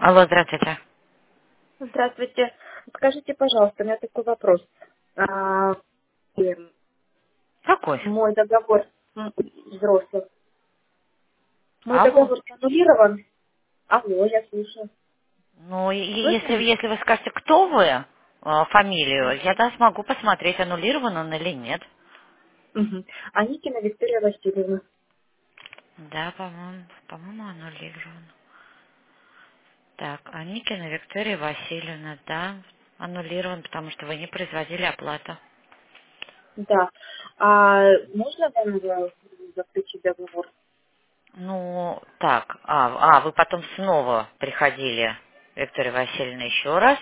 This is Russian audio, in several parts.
Алло, здравствуйте. Здравствуйте. Скажите, пожалуйста, у меня такой вопрос. А, Какой? мой договор взрослых. Мой Алло. договор аннулирован. Алло, я слушаю. Ну, Слышно меня? если вы скажете, кто вы, фамилию, Мгм. я да смогу посмотреть, аннулирован он или нет. Мгм. Аникина Виктория Васильевна. Да, по-моему, аннулирован. Так, Аникина Виктория Васильевна, да, аннулирован, потому что вы не производили оплату. Да. А можно вам заключить договор? Ну, так, вы потом снова приходили, Виктория Васильевна, еще раз.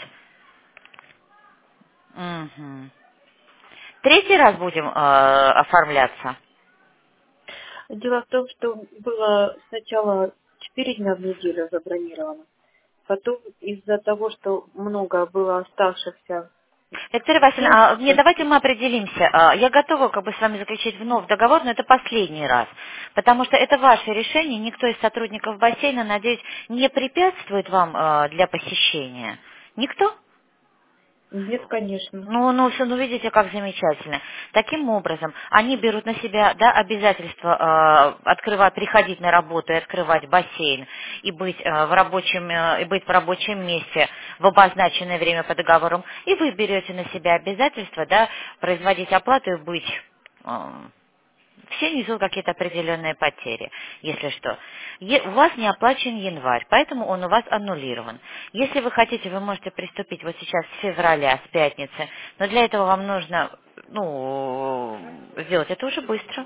Угу. Третий раз будем оформляться? Дело в том, что было сначала 4 дня в неделю забронировано. Потом из-за того, что много было оставшихся Виктория Васильевна, не, участников. давайте мы определимся. Я готова как бы с вами заключить вновь договор, но это последний раз. Потому что это ваше решение, никто из сотрудников бассейна, надеюсь, не препятствует вам для посещения. Никто? Нет, конечно. Ну, видите, как замечательно. Таким образом, они берут на себя, да, обязательство открывать, приходить на работу и открывать бассейн и и быть в рабочем месте в обозначенное время по договорам. И вы берете на себя обязательство, да, производить оплату и быть все несут какие-то определенные потери, если что. У вас не оплачен январь, поэтому он у вас аннулирован. Если вы хотите, вы можете приступить вот сейчас с февраля, с пятницы, но для этого вам нужно, сделать это уже быстро.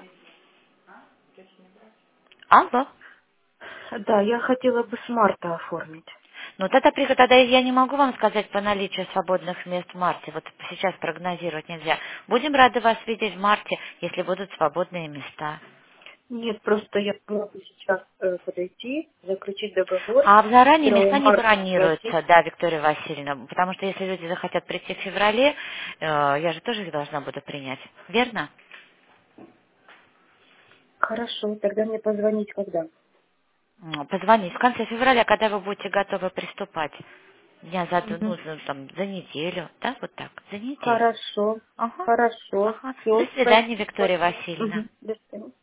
Алло. Да, я хотела бы с марта оформить. Ну, тогда я не могу вам сказать по наличию свободных мест в марте. Вот сейчас прогнозировать нельзя. Будем рады вас видеть в марте, если будут свободные места. Нет, просто я могу сейчас подойти, заключить договор А заранее 1 места не марта оплатить. бронируются, да, Виктория Васильевна, потому что если люди захотят прийти в феврале, я же тоже их должна буду принять, верно? Хорошо, тогда мне позвонить когда? Позвонить в конце февраля, когда вы будете готовы приступать. Дня Мгм. за неделю, да, вот так, за неделю. Хорошо, Ага, хорошо. ага. До Все, свидания, спасибо Виктория большое. Васильевна. Мгм. До свидания.